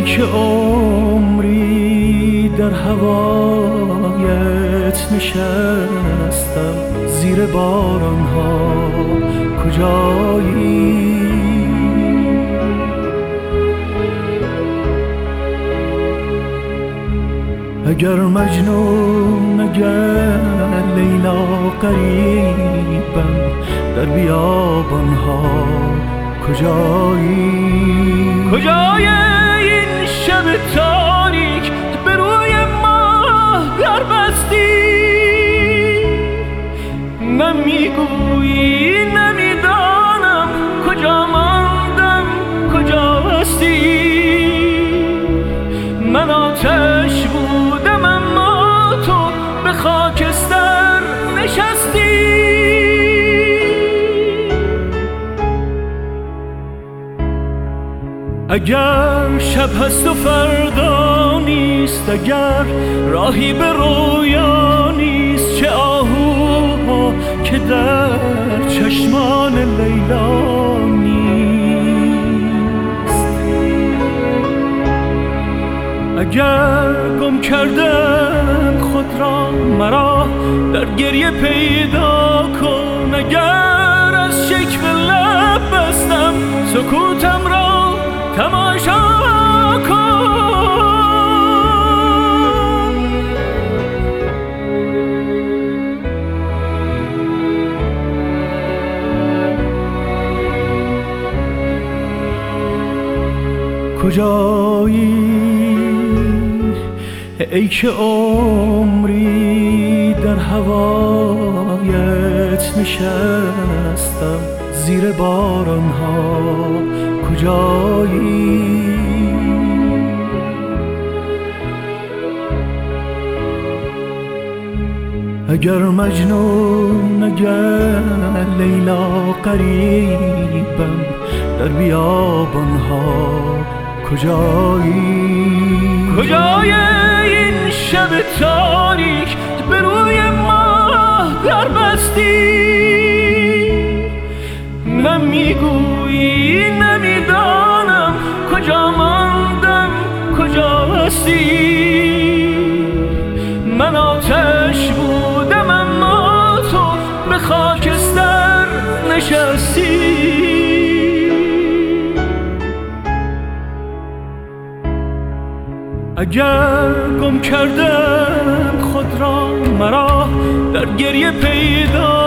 ای که عمری در هوایت نشستم، زیر بارانها کجایی؟ اگر مجنون، اگر لیلا غریبم، در بیابانها کجایی؟ کجای این شب تاریک به روی ماه در بستی؟ نمیگویی نمیدانم کجا ماندم کجا هستی. من آتش بودم اما تو به خاکستر نشستی. اگر شب هست و فردا نیست، اگر راهی به رویا نیست، چه آهوها که در چشمان لیلا نیست. اگر گم کردم خود را مرا در گریه پیدا کن. اگر از شکوه لب بستم سکوتم را تماشا کن. کجایی ای که عمری در هوایت نشستم، زیر بارانها کجایی؟ اگر مجنون، اگر لیلا غریبم، در بیابانها کجایی؟ کجای این شب تاریک به روی ماه در بستی؟ نمیگویی نمیدانم کجا ماندم کجا هستی. من آتش بودم اما تو به خاکستر نشستی. اگر گم کردم خود را مرا در گریه پیدا